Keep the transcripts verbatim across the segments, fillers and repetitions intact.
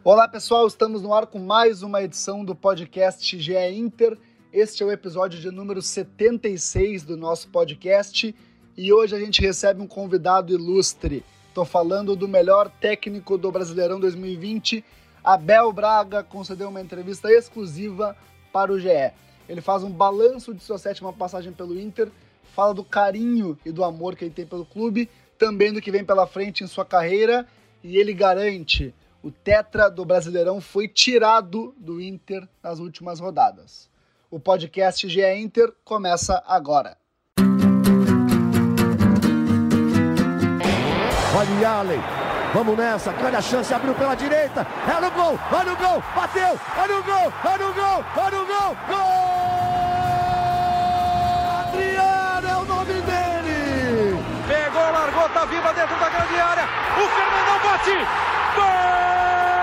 Olá pessoal, estamos no ar com mais uma edição do podcast G E Inter. Este é o episódio de número setenta e seis do nosso podcast e hoje a gente recebe um convidado ilustre. Estou falando do melhor técnico do Brasileirão dois mil e vinte, Abel Braga, concedeu uma entrevista exclusiva para o G E. Ele faz um balanço de sua sétima passagem pelo Inter, fala do carinho e do amor que ele tem pelo clube, também do que vem pela frente em sua carreira, e ele garante: o tetra do Brasileirão foi tirado do Inter nas últimas rodadas. O podcast G E Inter começa agora. Olha Allen, vamos nessa, grande a chance, abriu pela direita, é no gol, olha o gol, bateu, olha o gol, olha o gol, olha o gol, gol! Adriano é o nome dele! Pegou, largou, tá viva dentro da grande área, o Fernandão bate, gol!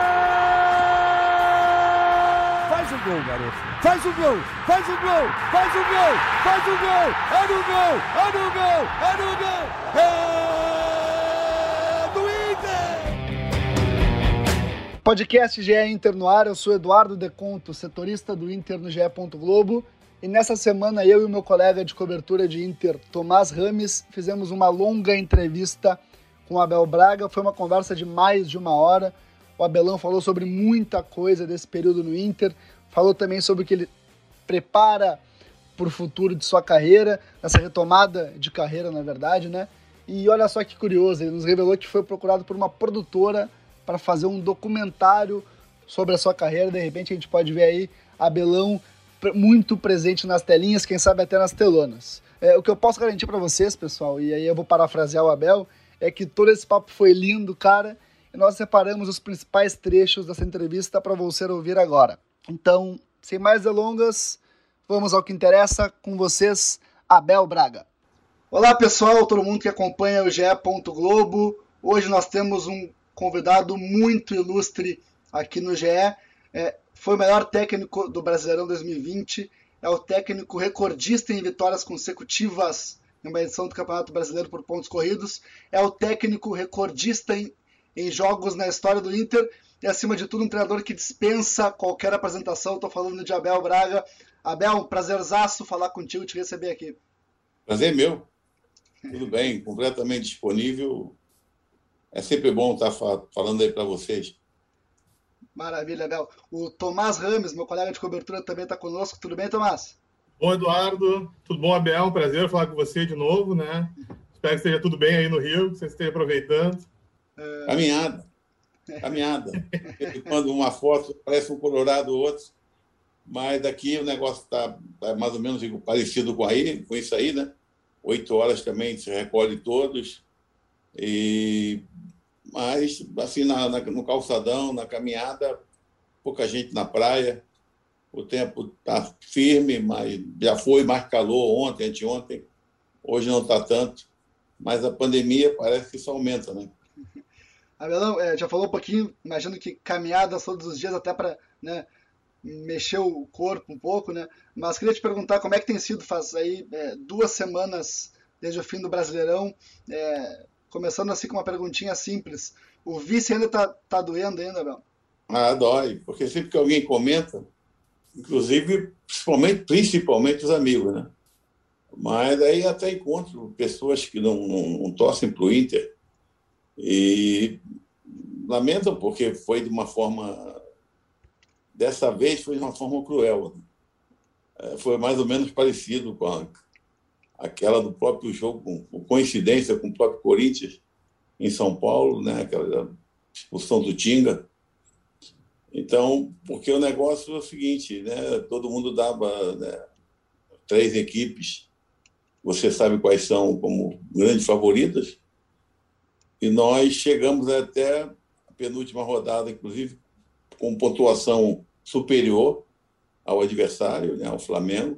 Faz o gol, garoto, faz o gol, faz o gol, faz o gol, faz o gol, é no gol, é no gol, é no gol, é do Inter! Podcast G E Inter no ar, eu sou Eduardo Deconto, setorista do Inter no G E. Globo, e nessa semana eu e o meu colega de cobertura de Inter, Tomás Rames, fizemos uma longa entrevista com o Abel Braga. Foi uma conversa de mais de uma hora. O Abelão falou sobre muita coisa desse período no Inter, falou também sobre o que ele prepara para o futuro de sua carreira, essa retomada de carreira, na verdade, né? E olha só que curioso, ele nos revelou que foi procurado por uma produtora para fazer um documentário sobre a sua carreira. De repente a gente pode ver aí Abelão muito presente nas telinhas, quem sabe até nas telonas. É, o que eu posso garantir para vocês, pessoal, e aí eu vou parafrasear o Abel, é que todo esse papo foi lindo, cara, e nós separamos os principais trechos dessa entrevista para você ouvir agora. Então, sem mais delongas, vamos ao que interessa com vocês, Abel Braga. Olá pessoal, todo mundo que acompanha o G E. Globo. Hoje nós temos um convidado muito ilustre aqui no G E. É, foi o melhor técnico do Brasileirão dois mil e vinte, é o técnico recordista em vitórias consecutivas em uma edição do Campeonato Brasileiro por pontos corridos, é o técnico recordista em em jogos na história do Inter, e acima de tudo um treinador que dispensa qualquer apresentação. Estou falando de Abel Braga. Abel, um prazerzaço falar contigo, te receber aqui. Prazer meu. Tudo bem, completamente disponível. É sempre bom estar falando aí para vocês. Maravilha, Abel. O Tomás Rames, meu colega de cobertura, também está conosco. Tudo bem, Tomás? Bom, Eduardo. Tudo bom, Abel? Um prazer falar com você de novo, né? Espero que esteja tudo bem aí no Rio, que você esteja aproveitando. Caminhada, caminhada. Quando uma foto parece um colorado, outro, mas daqui o negócio está mais ou menos parecido com aí, com isso aí, né? Oito horas também se recolhe todos, e mas assim na, na, no calçadão, na caminhada, pouca gente na praia. O tempo está firme, mas já foi mais calor ontem, anteontem. Hoje não está tanto, mas a pandemia parece que isso aumenta, né? Abelão, é, já falou um pouquinho, imagino que caminhadas todos os dias até para, né, mexer o corpo um pouco, né? Mas queria te perguntar como é que tem sido, faz aí é, duas semanas desde o fim do Brasileirão, é, começando assim com uma perguntinha simples. O vice ainda tá, tá doendo ainda, Abel? Ah, dói, porque sempre que alguém comenta, inclusive, principalmente, principalmente os amigos, né? Mas aí até encontro pessoas que não, não, não torcem para o Inter, e lamentam porque foi de uma forma, dessa vez foi de uma forma cruel, né? Foi mais ou menos parecido com a, aquela do próprio jogo, com coincidência com o próprio Corinthians em São Paulo, né? Aquela expulsão do Tinga. Então, porque o negócio é o seguinte, né? Todo mundo dava, né, três equipes, você sabe quais são como grandes favoritas. E nós chegamos até a penúltima rodada, inclusive, com pontuação superior ao adversário, né, ao Flamengo.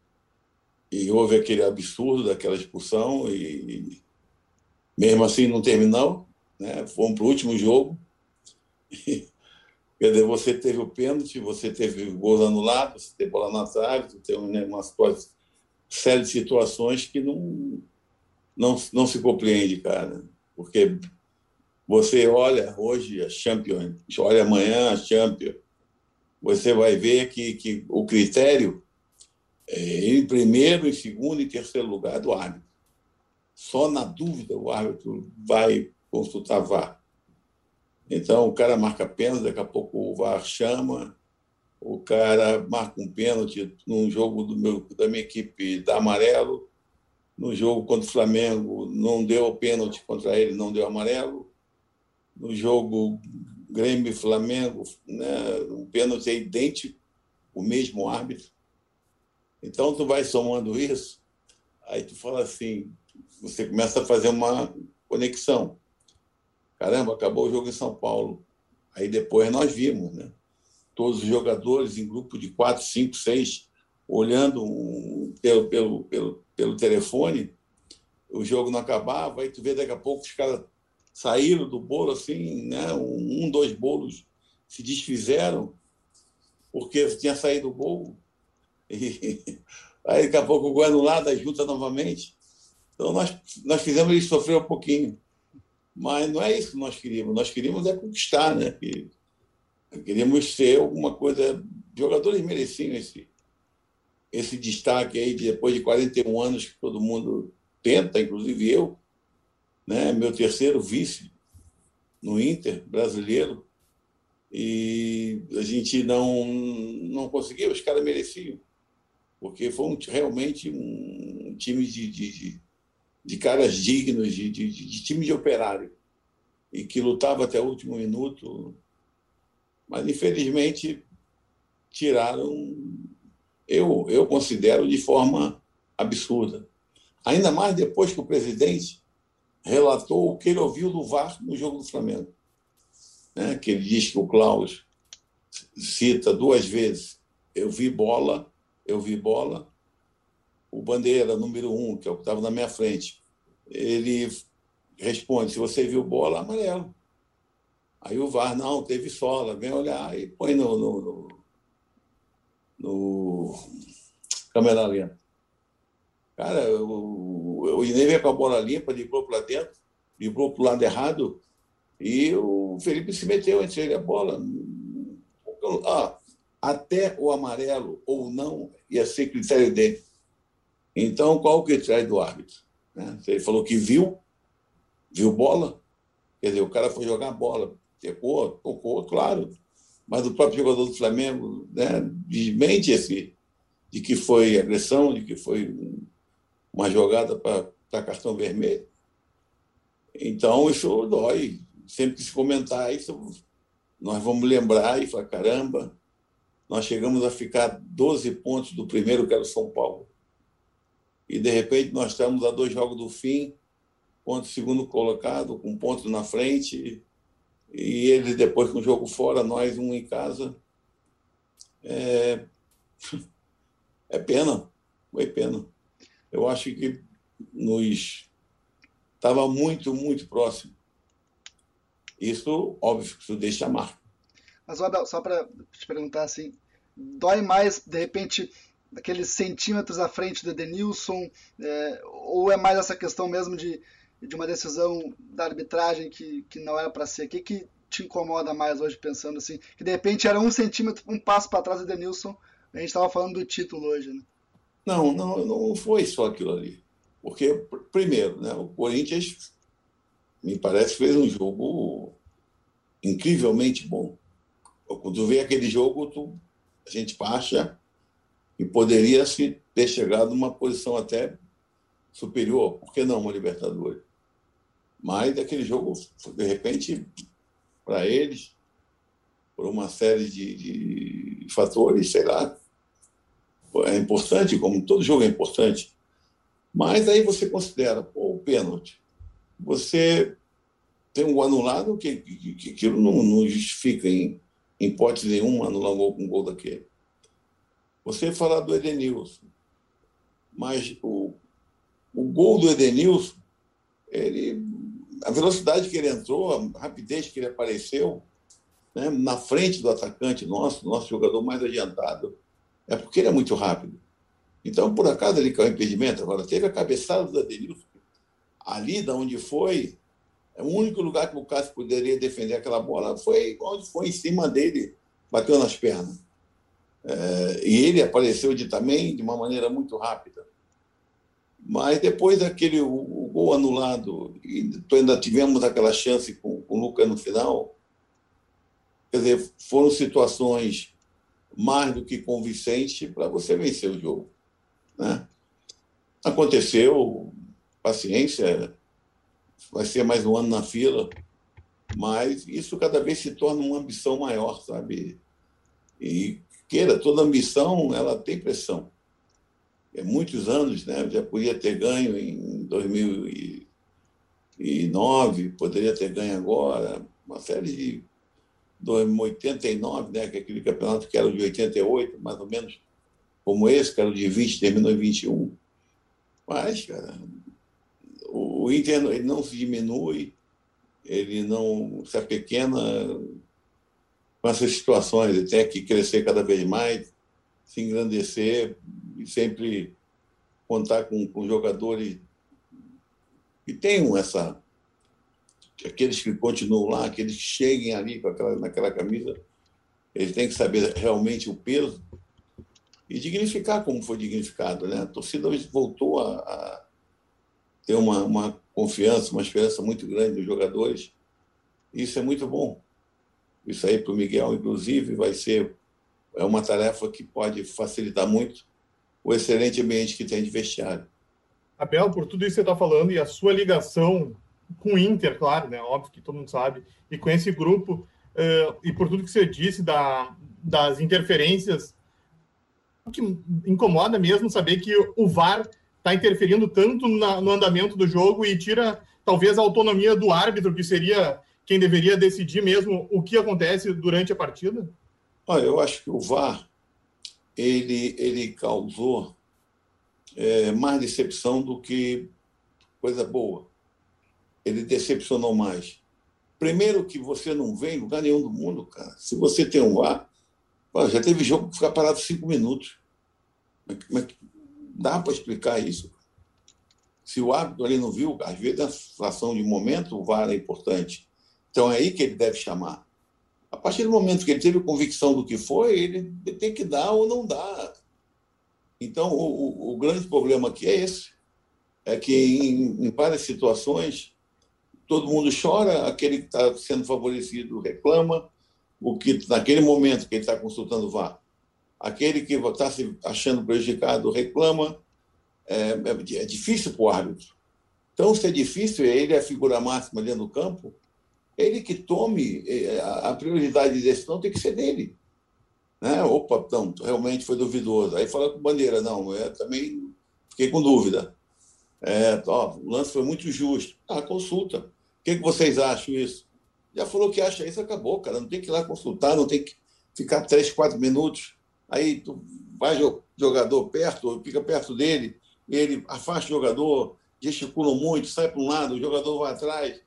E houve aquele absurdo daquela expulsão e, mesmo assim, não terminou, né? Fomos para o último jogo. E, quer dizer, você teve o pênalti, você teve gols anulados, você teve bola na trave, você teve, né, uma série de situações que não, não, não se compreende, cara. Porque você olha hoje a Champions, olha amanhã a Champions, você vai ver que, que o critério é em primeiro, em segundo e terceiro lugar do árbitro. Só na dúvida o árbitro vai consultar V A R. Então, o cara marca pênalti, daqui a pouco o V A R chama, o cara marca um pênalti num jogo do meu, da minha equipe, dá amarelo, no jogo contra o Flamengo não deu pênalti contra ele, não deu amarelo, no jogo Grêmio e Flamengo, né, o pênalti é idêntico, o mesmo árbitro. Então, tu vai somando isso, aí tu fala assim, você começa a fazer uma conexão. Caramba, acabou o jogo em São Paulo. Aí depois nós vimos, né? Todos os jogadores em grupo de quatro, cinco, seis, olhando um, pelo, pelo, pelo, pelo telefone, o jogo não acabava, aí tu vê daqui a pouco os caras saíram do bolo, assim, né? um, um, dois bolos se desfizeram, porque tinha saído o gol. E aí daqui a pouco o gol anulado, junta novamente. Então nós, nós fizemos ele sofrer um pouquinho. Mas não é isso que nós queríamos. Nós queríamos é conquistar, né? Que, queríamos ser alguma coisa... Os jogadores mereciam esse, esse destaque aí, de, depois de quarenta e um anos que todo mundo tenta, inclusive eu, né? Meu terceiro vice no Inter brasileiro, e a gente não, não conseguiu, os caras mereciam, porque foi um, realmente um time de... de, de de caras dignos, de, de, de time de operário, e que lutava até o último minuto, mas, infelizmente, tiraram, eu, eu considero, de forma absurda. Ainda mais depois que o presidente relatou o que ele ouviu do V A R no jogo do Flamengo, né? Que ele diz que o Klaus cita duas vezes, eu vi bola, eu vi bola, o Bandeira, número um, que é o que estava na minha frente, ele responde, se você viu bola, amarelo. Aí o V A R, não, teve sola, vem olhar e põe no, no, no, no câmera lenta. Cara, o, o Inês veio com a bola limpa, livrou para dentro, livrou para o lado errado, e o Felipe se meteu entre ele a bola. Ah, até o amarelo ou não ia ser critério dele. Então, qual o critério do árbitro? Né? Ele falou que viu, viu bola, quer dizer, o cara foi jogar bola, tocou, tocou, claro, mas o próprio jogador do Flamengo, né, desmente esse, de que foi agressão, de que foi uma jogada para cartão vermelho. Então, isso dói. Sempre que se comentar isso, nós vamos lembrar e falar, caramba, nós chegamos a ficar doze pontos do primeiro, que era o São Paulo. E, de repente, nós estamos a dois jogos do fim, contra o segundo colocado, com pontos na frente, e eles depois com o jogo fora, nós um em casa. É, é pena, foi pena. Eu acho que nos estava muito, muito próximo. Isso, óbvio, que isso deixa a marca. Mas, Abel, só para te perguntar assim, dói mais, de repente, aqueles centímetros à frente do Edenilson, é, ou é mais essa questão mesmo de, de uma decisão da arbitragem que, que não era para ser? O que, que te incomoda mais hoje, pensando assim, que de repente era um centímetro, um passo para trás do Edenilson, a gente estava falando do título hoje, né? Não, não, não foi só aquilo ali. Porque, primeiro, né, o Corinthians, me parece, fez um jogo incrivelmente bom. Quando tu vê aquele jogo, tu, a gente acha que poderia se ter chegado numa posição até superior, por que não uma Libertadores? Mas daquele jogo, de repente, para eles, por uma série de, de fatores, sei lá, é importante, como todo jogo é importante, mas aí você considera, pô, o pênalti. Você tem um anulado que, que, que aquilo não, não justifica em, em hipótese nenhuma anular um gol com um gol daquele. Você falar do Edenilson, mas o, o gol do Edenilson, ele, a velocidade que ele entrou, a rapidez que ele apareceu, né, na frente do atacante nosso, nosso jogador mais adiantado, é porque ele é muito rápido. Então, por acaso, ele caiu em impedimento. Agora, teve a cabeçada do Edenilson. Ali, de onde foi, O único lugar que o Cássio poderia defender aquela bola foi onde foi em cima dele, bateu nas pernas. É, e ele apareceu de, também de uma maneira muito rápida. Mas depois daquele o, o gol anulado, e ainda tivemos aquela chance com, com o Lucas no final, quer dizer, foram situações mais do que convincentes para você vencer o jogo, né? Aconteceu, paciência, vai ser mais um ano na fila, mas isso cada vez se torna uma ambição maior, sabe? E queira, toda ambição, ela tem pressão. É muitos anos, né? Já podia ter ganho em dois mil e nove, poderia ter ganho agora, uma série de oitenta e nove, né? Que é aquele campeonato que era de oitenta e oito, mais ou menos como esse, que era de vinte, terminou em vinte e um. Mas, cara, o Inter ele não se diminui, ele não se apequena com essas situações, ele tem que crescer cada vez mais, se engrandecer e sempre contar com, com jogadores que tenham essa... Aqueles que continuam lá, aqueles que cheguem ali com aquela, naquela camisa, eles têm que saber realmente o peso e dignificar como foi dignificado, né? A torcida hoje voltou a, a ter uma, uma confiança, uma esperança muito grande nos jogadores. Isso é muito bom. Isso aí para o Miguel, inclusive, vai ser é uma tarefa que pode facilitar muito o excelente ambiente que tem de vestiário. Abel, por tudo isso que você está falando e a sua ligação com o Inter, claro, né? Óbvio que todo mundo sabe, e com esse grupo, uh, e por tudo que você disse da, das interferências, o que incomoda mesmo saber que o V A R está interferindo tanto na, no andamento do jogo e tira talvez a autonomia do árbitro, que seria quem deveria decidir mesmo o que acontece durante a partida? Olha, eu acho que o V A R ele, ele causou é, mais decepção do que coisa boa. Ele decepcionou mais. Primeiro que você não vê em lugar nenhum do mundo, cara. Se você tem um V A R, pô, já teve jogo que ficar parado cinco minutos. Mas dá para explicar isso? Se o árbitro ali não viu, às vezes na situação de momento o V A R é importante. Então é aí que ele deve chamar. A partir do momento que ele teve convicção do que foi, ele tem que dar ou não dar. Então o, o, o grande problema aqui é esse. É que em, em várias situações todo mundo chora, aquele que está sendo favorecido reclama, o que naquele momento que ele está consultando o V A R, aquele que está se achando prejudicado reclama, é, é difícil para o árbitro. Então, se é difícil, ele é a figura máxima dentro do campo, ele que tome a prioridade de decisão tem que ser dele. Né? Opa, não, realmente foi duvidoso. Aí fala com Bandeira, não, eu também fiquei com dúvida. É, ó, o lance foi muito justo. Ah, consulta. O que, que vocês acham isso? Já falou que acha isso, acabou, cara. Não tem que ir lá consultar, não tem que ficar três, quatro minutos. Aí tu vai jogador perto, fica perto dele, ele afasta o jogador, gesticula muito, sai para um lado, o jogador vai atrás.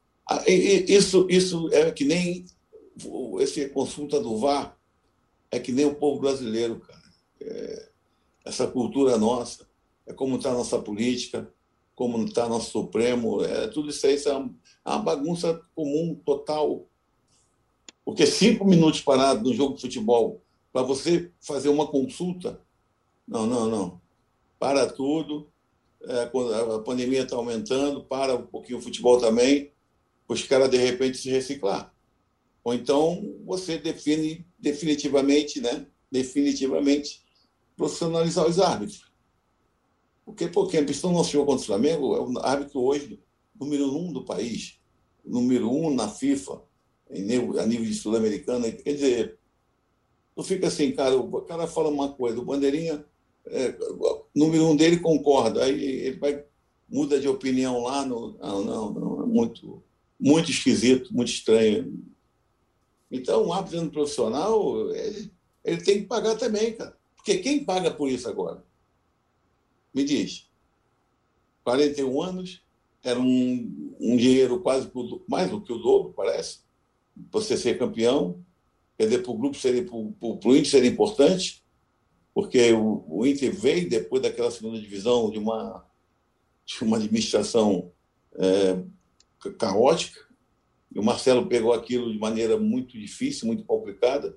Isso, isso é que nem essa consulta do V A R, é que nem o povo brasileiro, cara. É, essa cultura nossa, é como está a nossa política, como está nosso Supremo, é, tudo isso aí é uma, é uma bagunça comum, total. Porque cinco minutos parado no jogo de futebol, para você fazer uma consulta, não, não, não. Para tudo, é, a pandemia está aumentando, para um pouquinho o futebol também, os caras, de repente, se reciclar. Ou então você define definitivamente, né? Definitivamente profissionalizar os árbitros. Porque, porque a questão do nosso jogo contra o Flamengo é o árbitro hoje número um do país, número um na FIFA, a nível de sul-americana. Quer dizer, tu fica assim, cara, o cara fala uma coisa, o Bandeirinha, é, número um dele concorda, aí ele vai, muda de opinião lá, no, não, não, não, é muito, muito esquisito, muito estranho. Então, o árbitro profissional, ele, ele tem que pagar também, cara. Porque quem paga por isso agora? Me diz. quarenta e um anos, era um, um dinheiro quase mais do que o dobro, parece, para você ser campeão. Quer dizer, para o grupo seria, para o Inter seria importante, porque o, o Inter veio depois daquela segunda divisão de uma, de uma administração é, caótica, e o Marcelo pegou aquilo de maneira muito difícil, muito complicada.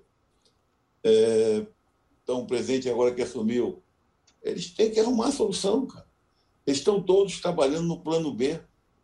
É, então, o presidente agora que assumiu, eles têm que arrumar a solução, cara. Eles estão todos trabalhando no plano B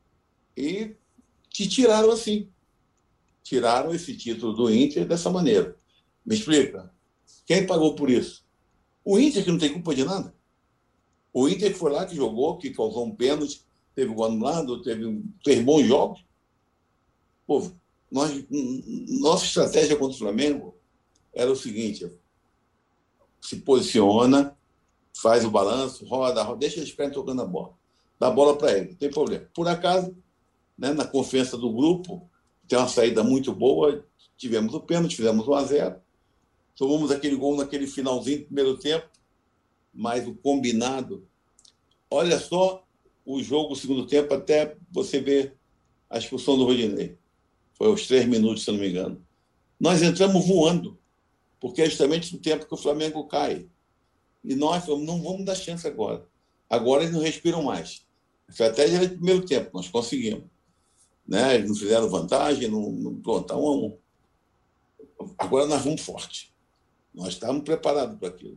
e te tiraram assim. Tiraram esse título do Inter dessa maneira. Me explica. Quem pagou por isso? O Inter, que não tem culpa de nada. O Inter que foi lá, que jogou, que causou um pênalti, teve um anulado, teve, teve bons jogos. Pô, nós, nossa estratégia contra o Flamengo era o seguinte: se posiciona, faz o balanço, roda, roda, deixa eles ficarem tocando a bola. Dá a bola para ele, não tem problema. Por acaso, né, na confiança do grupo, tem uma saída muito boa, tivemos o pênalti, fizemos um a zero, tomamos aquele gol naquele finalzinho do primeiro tempo, mas o combinado... Olha só o jogo, o segundo tempo, até você ver a expulsão do Rodinei. Foi aos três minutos, se não me engano. Nós entramos voando, porque é justamente no tempo que o Flamengo cai. E nós falamos, não vamos dar chance agora. Agora eles não respiram mais. A estratégia era de primeiro tempo, nós conseguimos. Né? Eles não fizeram vantagem, não, não pronto, um a um. Agora nós vamos forte. Nós estávamos preparados para aquilo.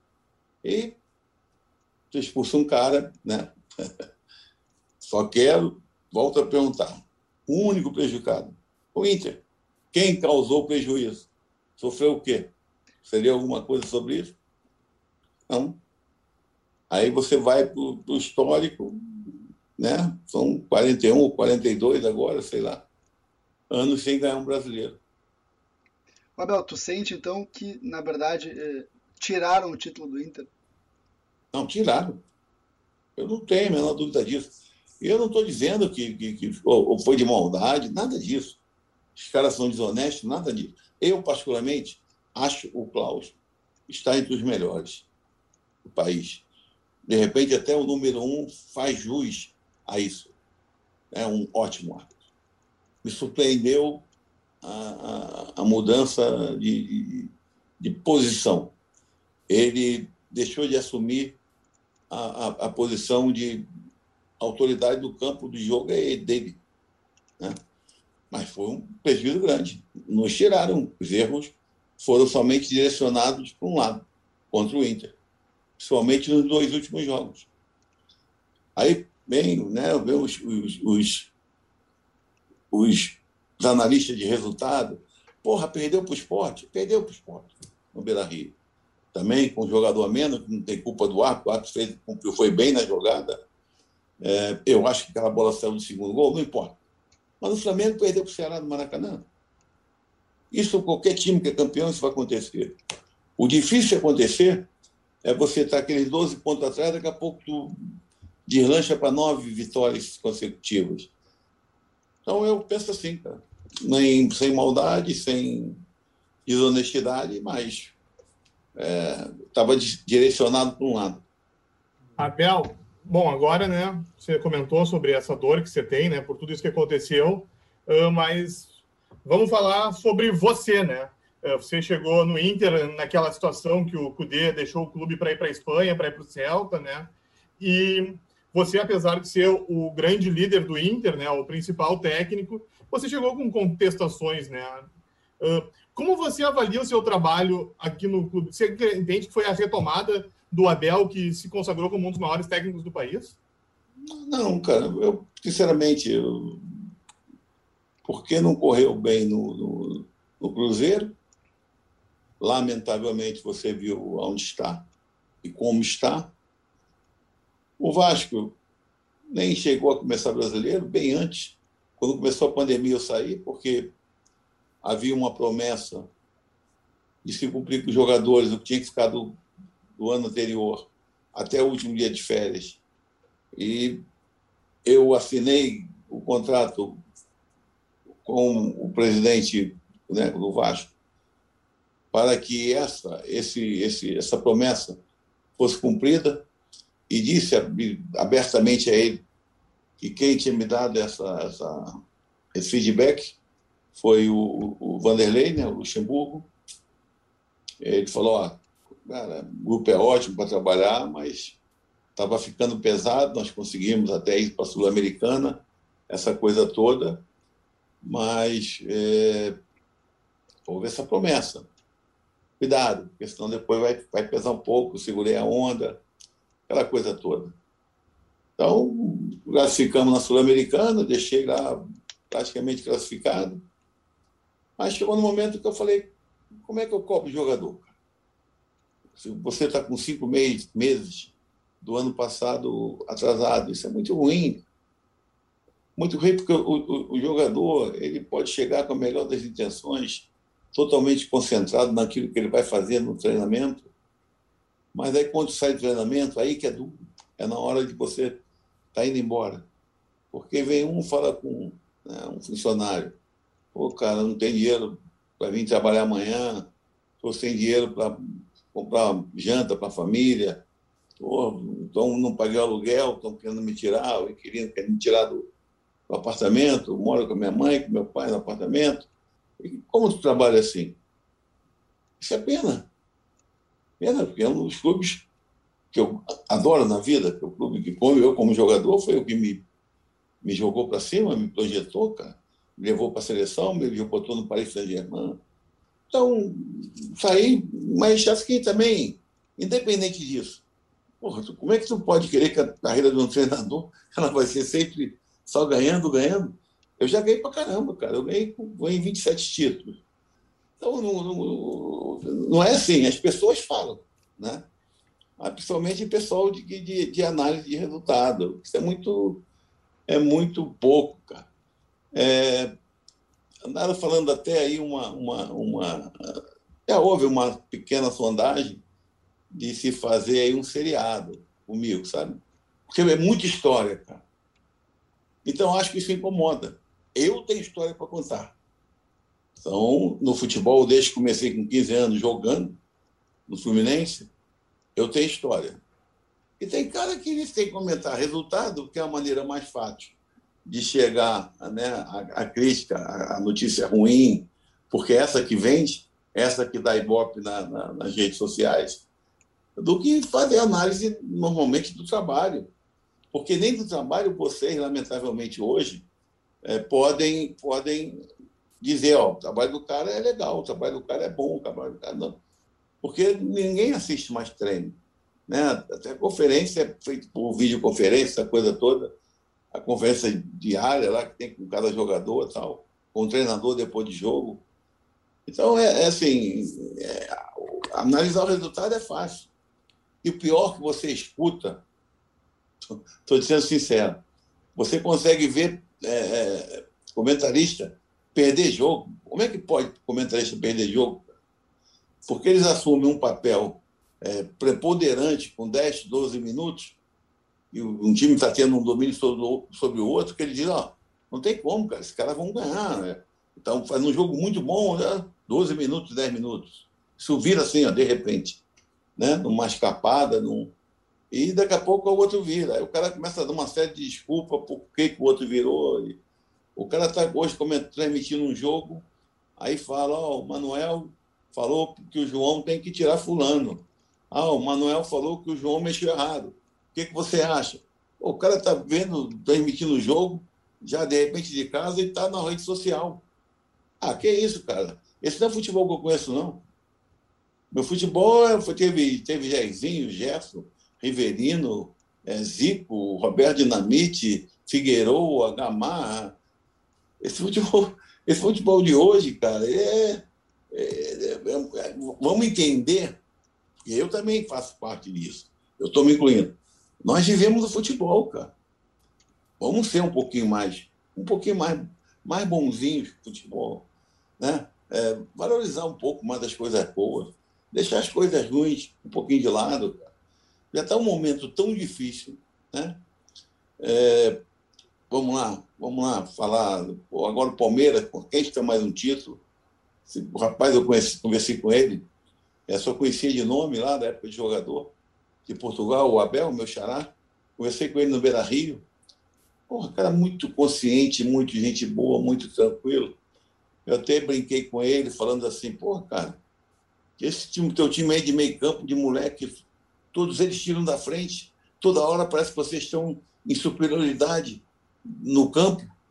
E tu expulsou um cara, né? Só quero, volto a perguntar, o único prejudicado, o Inter. Quem causou o prejuízo? Sofreu o quê? Seria alguma coisa sobre isso? Não. Aí você vai para o histórico, né? São quarenta e um ou quarenta e dois agora, sei lá, anos sem ganhar um brasileiro. Abel, tu sente então que, na verdade, eh, tiraram o título do Inter? Não, tiraram. Eu não tenho a menor dúvida disso. E eu não estou dizendo que, que, que ou foi de maldade, nada disso. Os caras são desonestos, nada disso. Eu, particularmente, acho o Klaus está entre os melhores do país. De repente, até o número um faz jus a isso. É um ótimo árbitro. Me surpreendeu a, a, a mudança de, de, de posição. Ele deixou de assumir a, a, a posição de autoridade do campo do jogo, é dele. Né? Mas foi um prejuízo grande. Nos tiraram. Os erros foram somente direcionados para um lado, contra o Inter. Principalmente nos dois últimos jogos. Aí, bem, né, os, os, os, os analistas de resultado, porra, perdeu para o Sport? Perdeu para o Sport, no Beira-Rio. Também com o jogador a menos, que não tem culpa do árbitro, o árbitro fez, cumpriu, foi bem na jogada. É, eu acho que aquela bola saiu do segundo gol, não importa. Mas o Flamengo perdeu para o Ceará no Maracanã. Isso, qualquer time que é campeão, isso vai acontecer. O difícil de acontecer é você estar aqueles doze pontos atrás, daqui a pouco tu deslancha para nove vitórias consecutivas. Então, eu penso assim, cara, nem, sem maldade, sem desonestidade, mas estava é, direcionado para um lado. Abel, bom, agora, né, você comentou sobre essa dor que você tem, né, por tudo isso que aconteceu, uh, mas vamos falar sobre você, né? Uh, você chegou no Inter naquela situação que o Kudê deixou o clube para ir para a Espanha, para ir para o Celta, né? E você, apesar de ser o grande líder do Inter, né, o principal técnico, você chegou com contestações, né? Uh, como você avalia o seu trabalho aqui no clube? Você entende que foi a retomada do Abel que se consagrou como um dos maiores técnicos do país? Não, cara, eu, sinceramente, eu... porque não correu bem no, no, no Cruzeiro, lamentavelmente você viu onde está e como está. O Vasco nem chegou a começar brasileiro, bem antes, quando começou a pandemia eu saí, porque havia uma promessa de se cumprir com os jogadores, o que tinha que ficar do, do ano anterior até o último dia de férias. E eu assinei o contrato com o presidente, né, do Vasco para que essa, esse, esse, essa promessa fosse cumprida e disse abertamente a ele que quem tinha me dado essa, essa, esse feedback foi o, o Vanderlei, né, o Luxemburgo. Ele falou, ó, cara, o grupo é ótimo para trabalhar, mas estava ficando pesado, nós conseguimos até ir para a Sul-Americana, essa coisa toda, mas é, houve essa promessa. Cuidado, porque senão depois vai, vai pesar um pouco, segurei a onda, aquela coisa toda. Então, classificamos na Sul-Americana, deixei lá praticamente classificado, mas chegou no momento que eu falei, como é que eu cobro o jogador? Se você está com cinco meses, meses do ano passado atrasado, isso é muito ruim. Muito ruim porque o, o, o jogador ele pode chegar com a melhor das intenções, totalmente concentrado naquilo que ele vai fazer no treinamento, mas aí quando sai do treinamento, aí que é duro, é na hora de você estar tá indo embora. Porque vem um fala com né, um funcionário, pô, cara, não tem dinheiro para vir trabalhar amanhã, estou sem dinheiro para comprar janta para a família, pô, então não paguei o aluguel, estão querendo me tirar, o inquilino quer me tirar do, do apartamento, moro com a minha mãe, com meu pai no apartamento. E como tu trabalha assim? Isso é pena. Pena, porque é um dos clubes que eu adoro na vida, que é o clube que, como eu, como jogador, foi o que me, me jogou para cima, me projetou, cara, me levou para a seleção, me botou no Paris Saint-Germain. Então, saí, mas acho que também, independente disso, porra, tu, como é que tu pode querer que a carreira de um treinador ela vai ser sempre só ganhando, ganhando? Eu já ganhei pra caramba, cara. Eu ganhei em vinte e sete títulos. Então, não, não, não é assim. As pessoas falam, né? Principalmente o pessoal de, de, de análise de resultado. Isso é muito, é muito pouco, cara. É, andaram falando até aí uma... uma, uma já houve uma pequena sondagem de se fazer aí um seriado comigo, sabe? Porque é muita história, cara. Então, acho que isso incomoda. Eu tenho história para contar. Então, no futebol, desde que comecei com quinze anos jogando no Fluminense, eu tenho história. E tem cara que eles têm que comentar resultado, que é a maneira mais fácil de chegar, né, a, a crítica, a, a notícia ruim, porque essa que vende, essa que dá ibope na, na, nas redes sociais, do que fazer análise normalmente do trabalho. Porque nem do trabalho vocês, lamentavelmente, hoje, É, podem, podem dizer, ó, o trabalho do cara é legal, o trabalho do cara é bom, o trabalho do cara não. Porque ninguém assiste mais treino. Né? Até a conferência é feita por videoconferência, essa coisa toda, a conferência diária lá que tem com cada jogador e tal, com o treinador depois de jogo. Então, é, é assim, é, analisar o resultado é fácil. E o pior que você escuta, estou dizendo sincero, você consegue ver É, é, comentarista perder jogo. Como é que pode comentarista perder jogo? Porque eles assumem um papel é, preponderante com dez, doze minutos e um time está tendo um domínio sobre o, sobre o outro, que ele diz, ó, não tem como, cara, esses caras vão ganhar. Né? Então, faz um jogo muito bom, né? doze minutos, dez minutos. Isso vira assim, ó, de repente, né? Numa escapada, num... e daqui a pouco o outro vira. Aí o cara começa a dar uma série de desculpas por que, que o outro virou. E o cara está hoje transmitindo um jogo, aí fala, ó, oh, o Manuel falou que o João tem que tirar fulano. Ah, o Manuel falou que o João mexeu errado. O que, que você acha? O cara está vendo, transmitindo o jogo, já de repente de casa, e está na rede social. Ah, que isso, cara? Esse não é futebol que eu conheço, não. Meu futebol foi, teve, teve Jairzinho, Gerson, Riverino, é, Zico, Roberto Dinamite, Figueiredo, Gamarra. Esse futebol, esse futebol de hoje, cara, é, é, é, é, vamos entender, porque eu também faço parte disso. Eu estou me incluindo. Nós vivemos o futebol, cara. Vamos ser um pouquinho mais, um pouquinho mais, mais bonzinhos com o futebol, né? É, valorizar um pouco mais das coisas boas, deixar as coisas ruins um pouquinho de lado, cara. Já está um momento tão difícil, né? É, vamos lá, vamos lá falar. Agora o Palmeiras, quem tem mais um título? O rapaz, eu conheci, conversei com ele, eu só conhecia de nome lá, da época de jogador, de Portugal, o Abel, meu xará. Conversei com ele no Beira-Rio. Porra, cara muito consciente, muito gente boa, muito tranquilo. Eu até brinquei com ele, falando assim, porra, cara, esse time, teu time aí de meio campo, de moleque, todos eles tiram da frente, toda hora parece que vocês estão em superioridade no campo,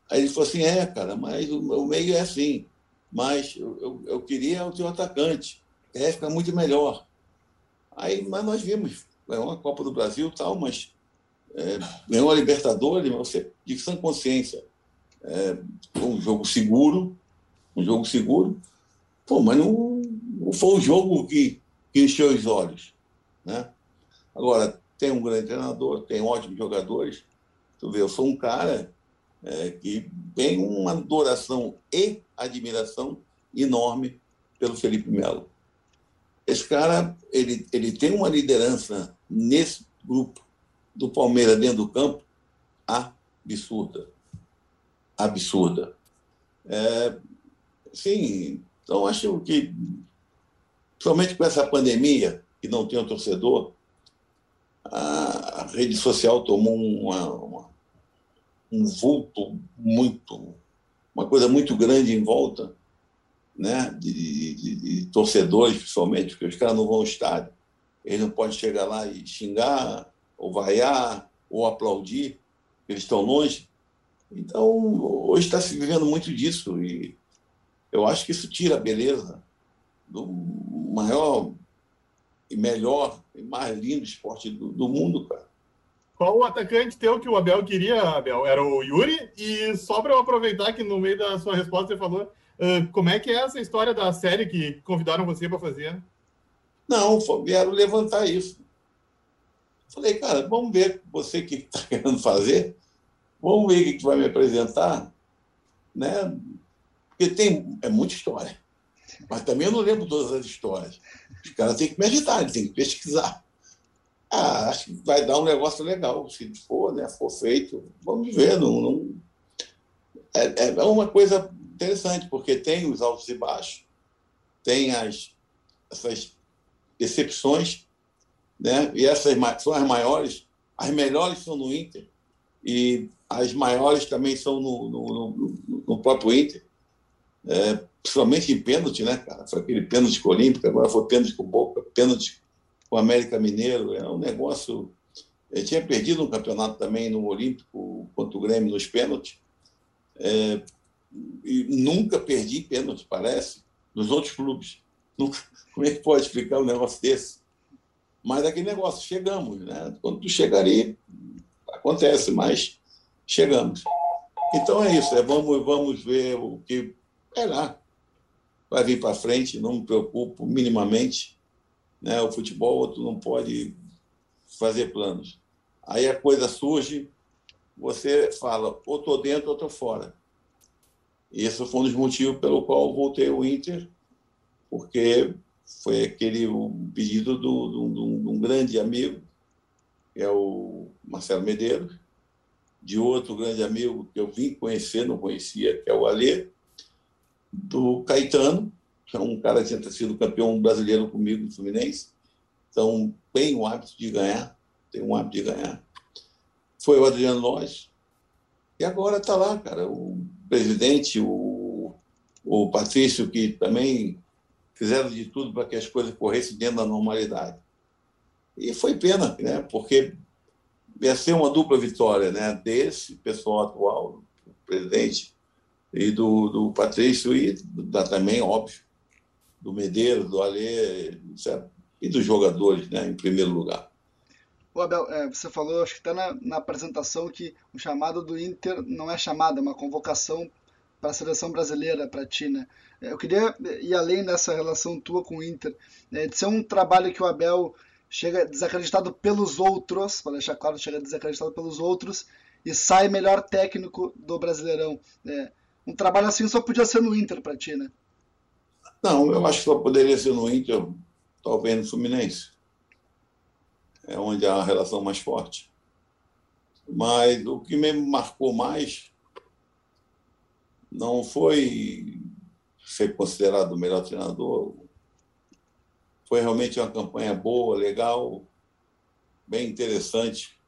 Aí ele falou assim, é, cara, mas o, o meio é assim. Mas eu, eu, eu queria o teu atacante. É, fica muito melhor. Aí, mas nós vimos, é uma Copa do Brasil e tal, mas é, ganhou a Libertadores, você, de sã consciência. É, um jogo seguro, um jogo seguro. Pô, mas não, não foi um jogo que, que encheu os olhos, né? Agora, tem um grande treinador, tem ótimos jogadores. Tu vê, eu sou um cara é, que tem uma adoração e admiração enorme pelo Felipe Melo. Esse cara, ele, ele tem uma liderança nesse grupo do Palmeiras dentro do campo absurda. Absurda. É, sim, então acho que, somente com essa pandemia, que não tem um torcedor, a rede social tomou uma, uma, um vulto muito, uma coisa muito grande em volta, né, de, de, de torcedores, principalmente, porque os caras não vão ao estádio. Eles não podem chegar lá e xingar, ou vaiar, ou aplaudir, eles estão longe. Então, hoje está se vivendo muito disso, e eu acho que isso tira a beleza do maior e melhor e mais lindo esporte do, do mundo, cara. Qual o atacante teu que o Abel queria, Abel? Era o Yuri? E só para eu aproveitar que no meio da sua resposta você falou, uh, como é que é essa história da série que convidaram você para fazer? Não, vieram levantar isso. Falei, cara, vamos ver você que está querendo fazer, vamos ver o que vai me apresentar, né? Porque tem, é muita história. Mas também eu não lembro todas as histórias. Os caras têm que me ajudar, eles têm que pesquisar. Ah, acho que vai dar um negócio legal. Se for, né, for feito, vamos ver. Não, não... É, é uma coisa interessante, porque tem os altos e baixos, tem as, essas decepções, né? E essas são as maiores. As melhores são no Inter, e as maiores também são no, no, no, no próprio Inter. É, principalmente em pênalti, né, cara? Foi aquele pênalti com o Olímpico, agora foi pênalti com o Boca, pênalti com o América Mineiro. É um negócio... Eu tinha perdido um campeonato também no Olímpico contra o Grêmio nos pênaltis. É, e nunca perdi pênalti, parece, nos outros clubes. Nunca... Como é que pode explicar um negócio desse? Mas aquele negócio, chegamos, né? Quando tu chega ali, acontece, mas chegamos. Então é isso, é, vamos, vamos ver o que... É lá, vai vir para frente, não me preocupo minimamente, né? O futebol, tu não pode fazer planos. Aí a coisa surge, você fala, ou estou dentro ou estou fora. E esse foi um dos motivos pelo qual eu voltei ao Inter, porque foi aquele o pedido do, do, do, de um grande amigo, que é o Marcelo Medeiros, de outro grande amigo que eu vim conhecer, não conhecia, que é o Alê, do Caetano, que é um cara que tinha sido campeão brasileiro comigo no Fluminense, então tem o hábito de ganhar, tem um hábito de ganhar. Foi o Adriano Lóes, e agora está lá, cara, o presidente, o, o Patrício, que também fizeram de tudo para que as coisas corressem dentro da normalidade. E foi pena, né? Porque ia ser uma dupla vitória, né? Desse pessoal atual, o presidente, e do, do Patrício, e da, também, óbvio, do Medeiros, do Alê, certo? E dos jogadores, né? Em primeiro lugar. Ô Abel, é, você falou, acho que está na, na apresentação, que o chamado do Inter não é chamado, é uma convocação para a seleção brasileira, para a ti, né? Eu queria ir além dessa relação tua com o Inter, né, de ser um trabalho que o Abel chega desacreditado pelos outros, para deixar claro, chega desacreditado pelos outros e sai melhor técnico do Brasileirão. Né? Um trabalho assim só podia ser no Inter para ti, né? Não, eu acho que só poderia ser no Inter, talvez no Fluminense. É onde há a relação mais forte. Mas o que me marcou mais não foi ser considerado o melhor treinador. Foi realmente uma campanha boa, legal, bem interessante.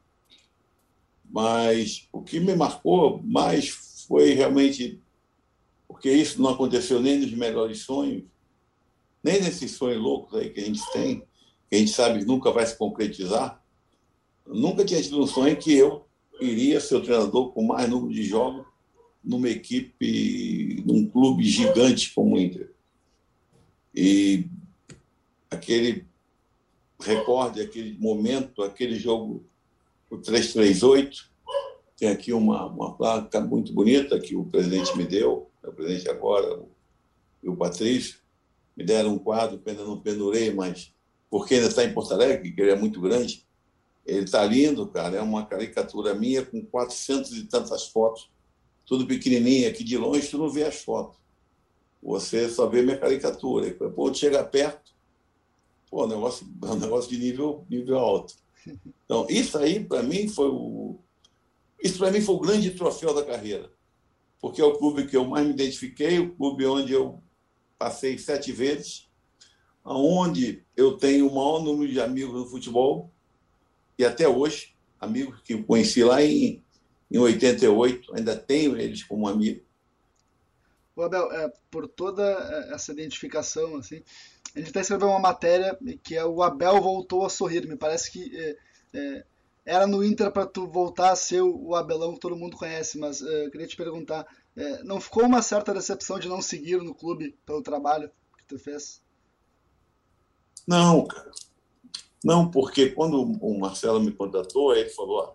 Mas o que me marcou mais foi realmente... Porque isso não aconteceu nem nos melhores sonhos, nem nesses sonhos loucos aí que a gente tem, que a gente sabe que nunca vai se concretizar. Eu nunca tinha tido um sonho que eu iria ser o treinador com mais número de jogos numa equipe, num clube gigante como o Inter. E aquele recorde, aquele momento, aquele jogo, o três três oito, tem aqui uma, uma placa muito bonita que o presidente me deu, o presidente agora, e o Patrício, me deram um quadro que ainda não pendurei, mas porque ainda está em Porto Alegre, que ele é muito grande. Ele está lindo, cara, é uma caricatura minha com quatrocentas e tantas fotos, tudo pequenininho, aqui de longe tu não vê as fotos. Você só vê minha caricatura. E quando chega perto, pô, negócio, um negócio de nível, nível alto. Então, isso aí, para mim, foi o... Isso, para mim, foi o grande troféu da carreira. Porque é o clube que eu mais me identifiquei, o clube onde eu passei sete vezes, onde eu tenho o maior número de amigos no futebol, e até hoje, amigos que eu conheci lá em, em oitenta e oito, ainda tenho eles como amigos. O Abel, é, por toda essa identificação, assim, a gente até escreveu uma matéria que é o Abel voltou a sorrir. Me parece que é, é, era no Inter para tu voltar a ser o Abelão que todo mundo conhece, mas é, eu queria te perguntar, é, não ficou uma certa decepção de não seguir no clube pelo trabalho que tu fez? Não, cara. Não, porque quando o Marcelo me contratou, ele falou, ó,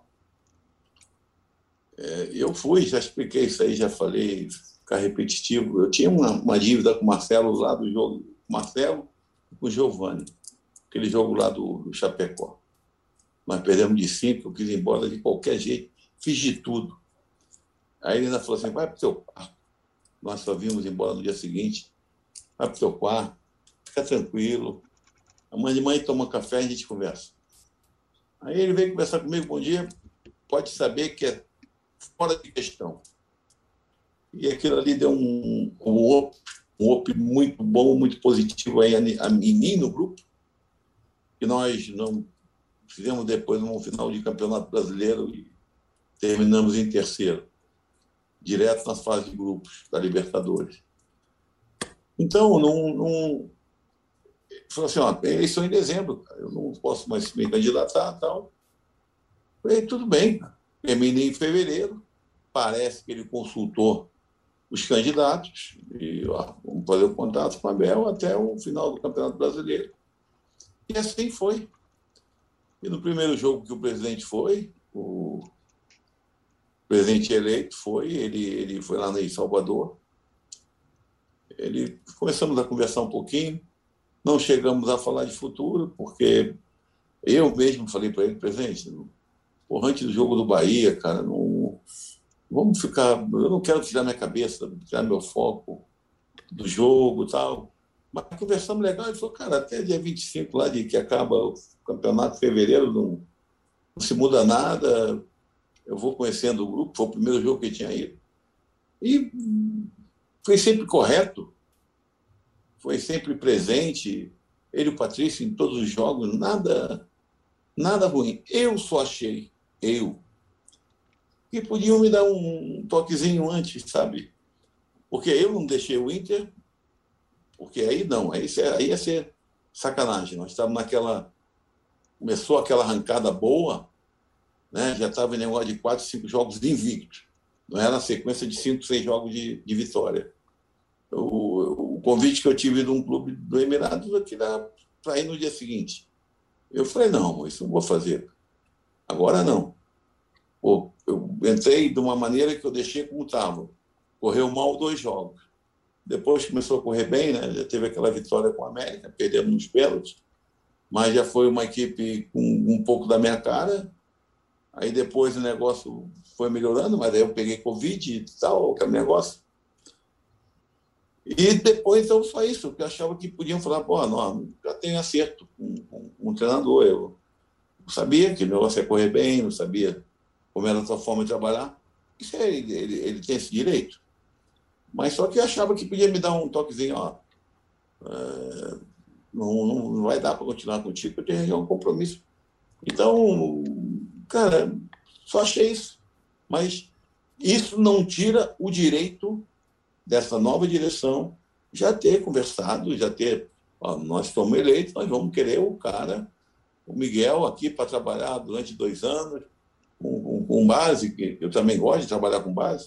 é, eu fui, já expliquei isso aí, já falei, ficar repetitivo. Eu tinha uma, uma dívida com o Marcelo lá do jogo, com o Marcelo e com o Giovani, aquele jogo lá do, do Chapecó. Nós perdemos de cinco, eu quis ir embora de qualquer jeito, fiz de tudo. Aí ele ainda falou assim, vai para o teu quarto. Nós só vimos embora no dia seguinte, vai para o teu quarto, fica tranquilo. Amanhã de manhã toma café e a gente conversa. Aí ele veio conversar comigo, bom dia, pode saber que é fora de questão. E aquilo ali deu um, um up, um up muito bom, muito positivo aí a, a mim no grupo, que nós não fizemos depois no final de campeonato brasileiro e terminamos em terceiro, direto nas fases de grupos da Libertadores. Então, não... não falou assim, ó, eleição em dezembro, cara, eu não posso mais me candidatar e tal. Falei, tudo bem, cara. Terminei em fevereiro, parece que ele consultou os candidatos e ó, vamos fazer o contato com a Abel até o final do Campeonato Brasileiro. E assim foi. E no primeiro jogo que o presidente foi, o presidente eleito foi, ele, ele foi lá em Salvador, ele, começamos a conversar um pouquinho, não chegamos a falar de futuro, porque eu mesmo falei para ele, presidente, porra, antes do jogo do Bahia, cara, não, vamos ficar, eu não quero tirar minha cabeça, tirar meu foco do jogo e tal. Mas conversamos legal, ele falou, cara, até dia vinte e cinco lá, de que acaba o campeonato de fevereiro, não, não se muda nada, eu vou conhecendo o grupo, foi o primeiro jogo que ele tinha ido. E foi sempre correto, foi sempre presente, ele e o Patrício em todos os jogos, nada, nada ruim. Eu só achei, eu, que podiam me dar um toquezinho antes, sabe? Porque eu não deixei o Inter, porque aí não, aí, aí ia ser sacanagem. Nós estávamos naquela... Começou aquela arrancada boa, né? Já estava em negócio de quatro, cinco jogos invictos. Não era a sequência de cinco, seis jogos de, de vitória. O, o convite que eu tive de um clube do Emirados aqui para ir no dia seguinte. Eu falei, não, isso não vou fazer. Agora não. Pô, eu entrei de uma maneira que eu deixei como estava. Correu mal dois jogos. Depois começou a correr bem, né? Já teve aquela vitória com a América, perdemos nos pênaltis, mas já foi uma equipe com um pouco da minha cara. Aí depois o negócio foi melhorando, mas aí eu peguei Covid e tal, aquele negócio. E depois eu só isso, porque eu achava que podiam falar, pô, não, já tenho acerto com, com, com o treinador. Eu sabia que o negócio ia correr bem, não sabia como era a sua forma de trabalhar. Isso é, ele, ele, ele tem esse direito. Mas só que eu achava que podia me dar um toquezinho, ó, é, não, não vai dar para continuar contigo, eu tenho um compromisso. Então, cara, só achei isso. Mas isso não tira o direito dessa nova direção já ter conversado, já ter, ó, nós estamos eleitos, nós vamos querer o cara, o Miguel, aqui para trabalhar durante dois anos, com, com, com base, que eu também gosto de trabalhar com base,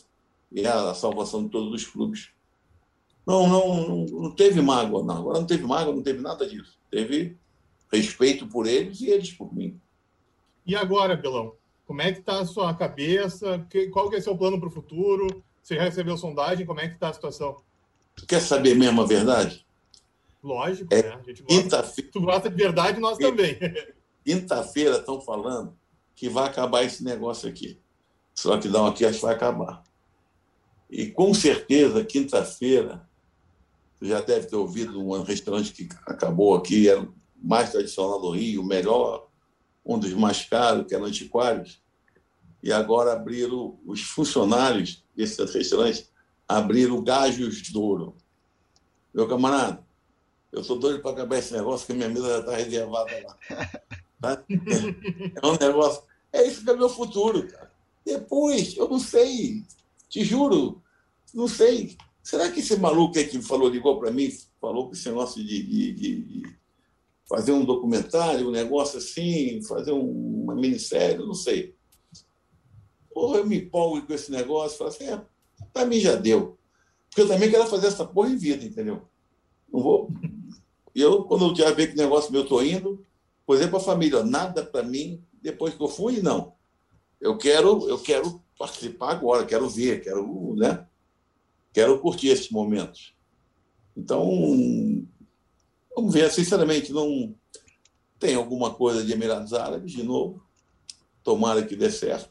e a salvação de todos os clubes. Não, não, não, não teve mágoa, não. Agora não teve mágoa, não teve nada disso. Teve respeito por eles e eles por mim. E agora, Belão? Como é que está a sua cabeça? Qual que é o seu plano para o futuro? Você já recebeu sondagem? Como é que está a situação? Tu quer saber mesmo a verdade? Lógico, é, né? A gente gosta. Tu gosta de verdade, nós também. Quinta-feira estão falando que vai acabar esse negócio aqui. Esse lockdown aqui acho que vai acabar. E com certeza, quinta-feira, tu já deve ter ouvido um restaurante que acabou aqui, era o mais tradicional do Rio, o melhor, um dos mais caros, que era Antiquários. E agora abriram, os funcionários desse restaurante abriram Gajos de Ouro. Meu camarada, eu estou doido para acabar esse negócio, que minha mesa já está reservada lá. Tá? É um negócio... É isso que é meu futuro, cara. Depois, eu não sei, te juro, não sei. Será que esse maluco aí que falou, ligou para mim, falou que esse negócio de, de, de, de fazer um documentário, um negócio assim, fazer um, uma minissérie, não sei. Porra, eu me empolgo com esse negócio, falo assim, é, para mim já deu. Porque eu também quero fazer essa porra em vida, entendeu? Não vou... E eu, quando eu já ver que o negócio meu, eu estou indo, por exemplo, a família, nada para mim, depois que eu fui, não. Eu quero, eu quero participar agora, quero ver, quero, né? Quero curtir esses momentos. Então, vamos ver, sinceramente, não tem alguma coisa de Emirados Árabes, de novo, tomara que dê certo.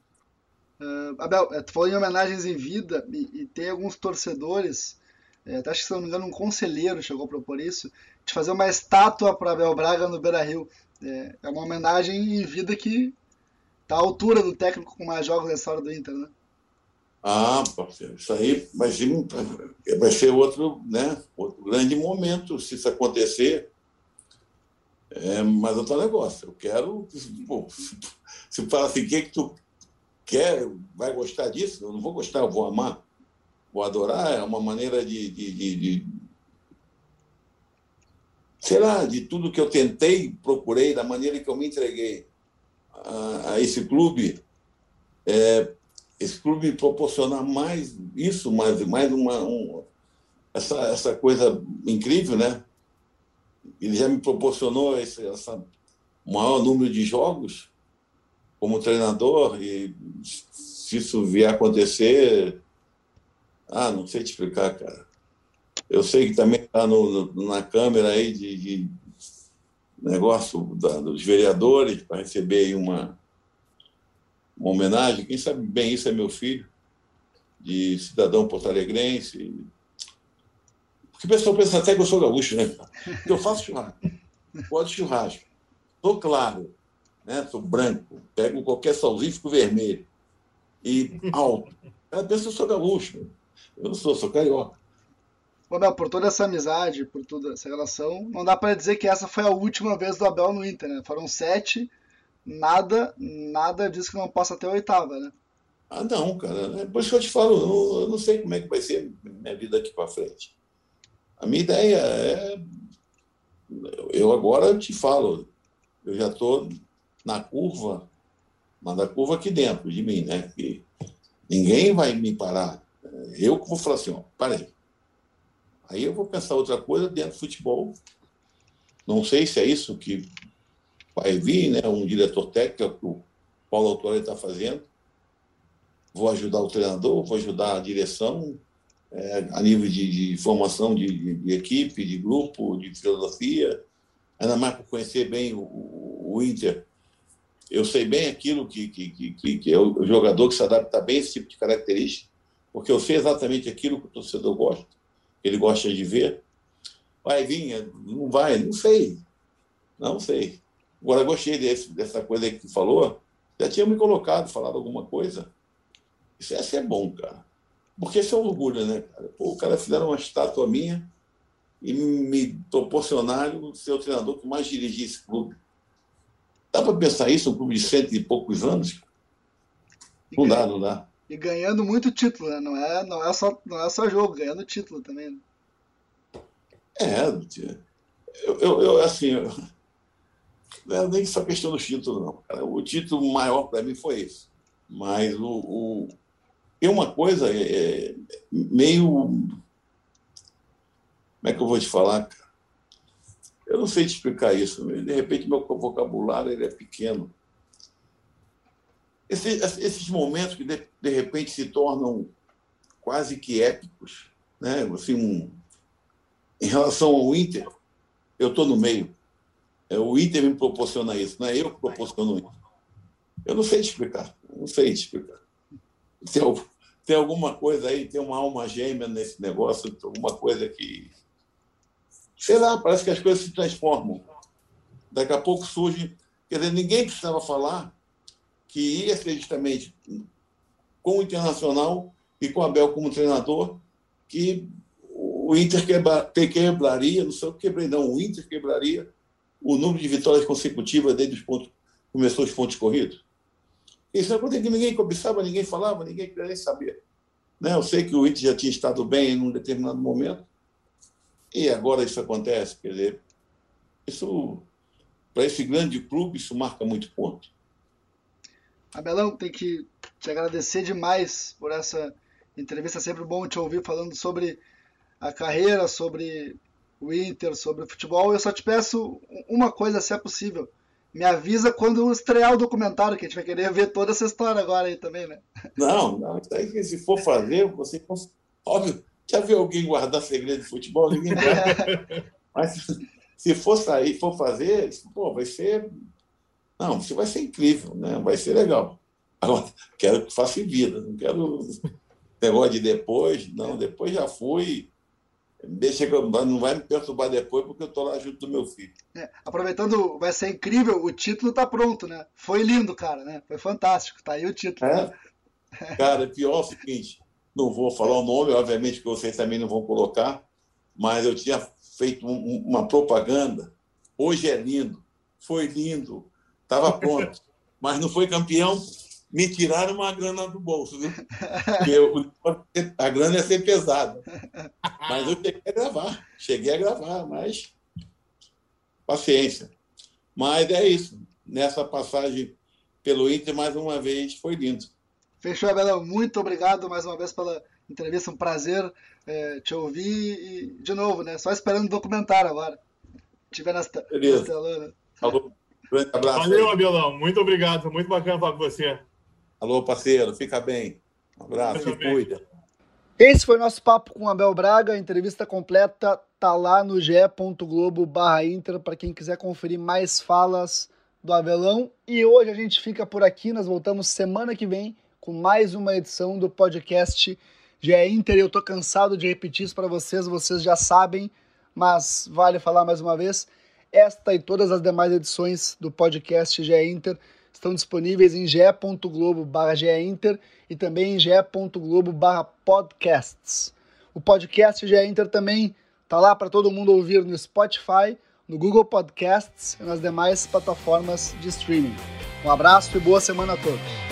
Uh, Abel, tu falou em homenagens em vida e, e tem alguns torcedores, é, até acho que, se não me engano, um conselheiro chegou a propor isso, de fazer uma estátua para Abel Braga no Beira-Rio. É, é uma homenagem em vida que está à altura do técnico com mais jogos da história do Inter, né? Ah, parceiro, isso aí vai ser, vai ser outro, né, outro grande momento, se isso acontecer. É, mas outro negócio, eu quero... Pô, se fala assim, o que, que tu quer, vai gostar disso? Eu não vou gostar, eu vou amar, vou adorar. É uma maneira de, de, de, de sei lá, de tudo que eu tentei, procurei, da maneira que eu me entreguei a, a esse clube, é, esse clube me proporcionar mais isso, mais, mais uma, um, essa, essa coisa incrível, né? Ele já me proporcionou esse essa maior número de jogos como treinador, e se isso vier a acontecer, ah, não sei te explicar, cara. Eu sei que também está no, no, na câmera aí de, de negócio da, dos vereadores para receber aí uma, uma homenagem. Quem sabe bem isso é meu filho, de cidadão porto-alegrense. Porque o pessoal pensa até que eu sou gaúcho, né? Porque eu faço churrasco, gosto de churrasco. Estou claro, né? Sou branco, pego qualquer solzinho, fico vermelho. E alto. Ela pensa que eu sou gaúcho. Eu não sou, sou carioca. Bom, Abel, por toda essa amizade, por toda essa relação, não dá para dizer que essa foi a última vez do Abel no Inter, né? Foram sete, nada, nada diz que não possa ter a oitava, né? Ah, não, cara. É por isso que eu te falo, eu não, eu não sei como é que vai ser minha vida aqui para frente. A minha ideia é... Eu agora te falo, eu já estou na curva, mas na curva aqui dentro de mim, né? Que ninguém vai me parar. Eu que vou falar assim, ó, parei. Aí eu vou pensar outra coisa dentro do futebol. Não sei se é isso que vai vir, né? Um diretor técnico, que o Paulo Autori está fazendo. Vou ajudar o treinador, vou ajudar a direção, é, a nível de, de formação de, de, de equipe, de grupo, de filosofia. Ainda mais por conhecer bem o, o Inter. Eu sei bem aquilo que, que, que, que é o jogador que se adapta bem a esse tipo de característica, porque eu sei exatamente aquilo que o torcedor gosta, que ele gosta de ver. Vai vir, não vai, não sei. Não sei. Agora, gostei desse, dessa coisa aí que tu falou. Já tinha me colocado, falado alguma coisa. Isso ia ser bom, cara. Porque isso é um orgulho, né, cara? Pô, o cara fizeram uma estátua minha e me proporcionaram ser o treinador que mais dirigia esse clube. Dá para pensar isso, um clube de cento e poucos anos? Não dá, não dá. E ganhando muito título, né? Não é, não é, só, não é só jogo, ganhando título também. Né? É, eu, eu, eu assim, eu, não é nem só questão do título, não. Cara. O título maior para mim foi esse. Mas o, o, tem uma coisa é, meio... Como é que eu vou te falar, cara? Eu não sei te explicar isso. De repente, meu vocabulário ele é pequeno. Esses, esses momentos que, de, de repente, se tornam quase que épicos, né? Assim, um, em relação ao Inter, eu estou no meio. O Inter me proporciona isso, não é eu que proporciono isso. Eu não sei te explicar. Não sei te explicar. Tem, tem alguma coisa aí, tem uma alma gêmea nesse negócio, alguma coisa que... Sei lá, parece que as coisas se transformam. Daqui a pouco surge... Quer dizer, ninguém precisava falar que ia ser justamente com o Internacional e com o Abel como treinador que o Inter quebra, quebraria, não sei o que quebrei, não, o Inter quebraria o número de vitórias consecutivas desde os pontos, começou os pontos corridos. Isso é uma coisa que ninguém cobiçava, ninguém falava, ninguém queria nem saber. Né? Eu sei que o Inter já tinha estado bem em um determinado momento, e agora isso acontece. Quer dizer, isso, para esse grande clube, isso marca muito ponto. Abelão, tem que te agradecer demais por essa entrevista. É sempre bom te ouvir falando sobre a carreira, sobre o Inter, sobre o futebol. Eu só te peço uma coisa, se é possível. Me avisa quando estrear o documentário, que a gente vai querer ver toda essa história agora aí também, né? Não, não. Isso aí que se for fazer, você... Óbvio, já viu alguém guardar segredo de futebol? Ninguém guarda. Mas se for sair, for fazer, pô, vai ser... Não, isso vai ser incrível, né? Vai ser legal. Agora, quero que faça em vida, não quero negócio de depois, não, depois já fui, deixa que eu, não vai me perturbar depois, porque eu estou lá junto do meu filho. É, aproveitando, vai ser incrível, o título está pronto, né? Foi lindo, cara, né? Foi fantástico, tá aí o título. É? Né? Cara, pior é o seguinte, não vou falar o nome, obviamente que vocês também não vão colocar, mas eu tinha feito um, uma propaganda, hoje é lindo, foi lindo, estava pronto, mas não foi campeão, me tiraram uma grana do bolso, viu? Porque eu, a grana ia ser pesada. Mas eu cheguei a gravar, cheguei a gravar, mas paciência. Mas é isso, nessa passagem pelo Inter, mais uma vez, foi lindo. Fechou, Abelão. Muito obrigado mais uma vez pela entrevista, um prazer é, te ouvir e, de novo, né? Só esperando o documentário agora. Tiver nas telas. Falou. Grande abraço. Valeu, aí. Abelão. Muito obrigado. Muito bacana falar com você. Alô, parceiro. Fica bem. Um abraço. Se cuida. Esse foi nosso papo com o Abel Braga. A entrevista completa tá lá no ge ponto globo barra inter para quem quiser conferir mais falas do Abelão. E hoje a gente fica por aqui. Nós voltamos semana que vem com mais uma edição do podcast G E Inter. Eu tô cansado de repetir isso para vocês. Vocês já sabem, mas vale falar mais uma vez. Esta e todas as demais edições do podcast G E Inter estão disponíveis em ge ponto globo barra Inter e também em ge ponto globo barra podcasts. O podcast G E Inter também está lá para todo mundo ouvir no Spotify, no Google Podcasts e nas demais plataformas de streaming. Um abraço e boa semana a todos.